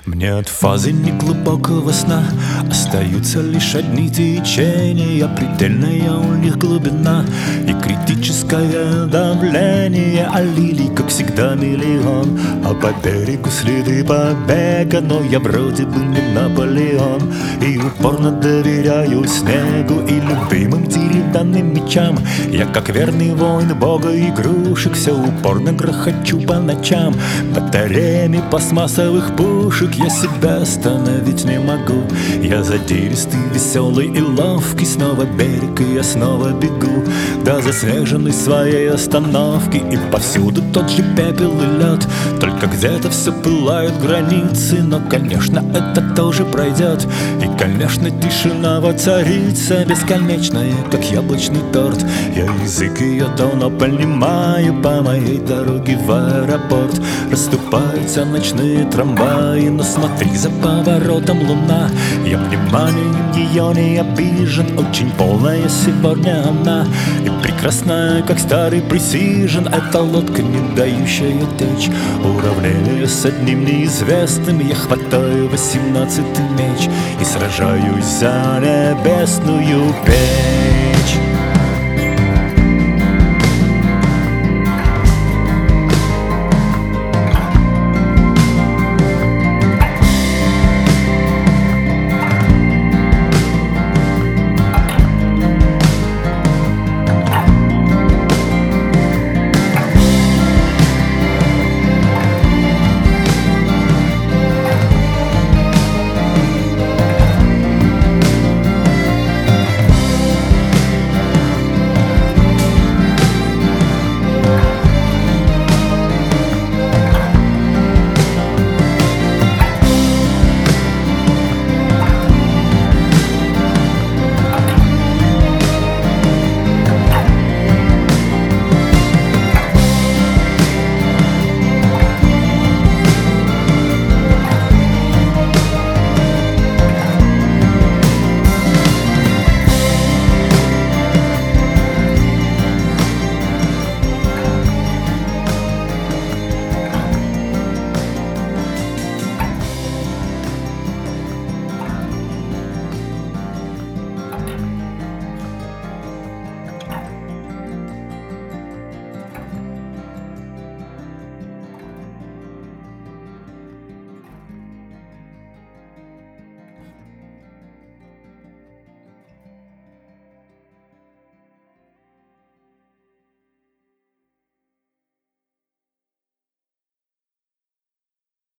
Мне от фазы неглубокого сна остаются лишь одни течения. Предельная у них глубина и критическое давление. А лилий, как всегда, миллион, а по берегу следы побега. Но я вроде бы не Наполеон и упорно доверяю снегу и любимым деревянным мечам. Я, как верный воин бога игрушек, все упорно грохочу по ночам батареями пластмассовых пушек. Я себя остановить не могу. Я задиристый, веселый и ловкий. Снова берег, и я снова бегу до заснеженной своей остановки. И повсюду тот же пепел и лед, только где-то все пылают границы. Но, конечно, это тоже пройдет. И, конечно, тишина воцарится, бесконечная, как яблочный торт. Я язык ее давно понимаю. По моей дороге в аэропорт расступаются ночные трамваи. Но смотри, за поворотом луна, я вниманием ее не обижен. Очень полная сегодня она и прекрасная, как старый пресижен. Это лодка, не дающая течь, уравнение с одним неизвестным. Я хватаю 18-й меч и сражаюсь за небесную печь.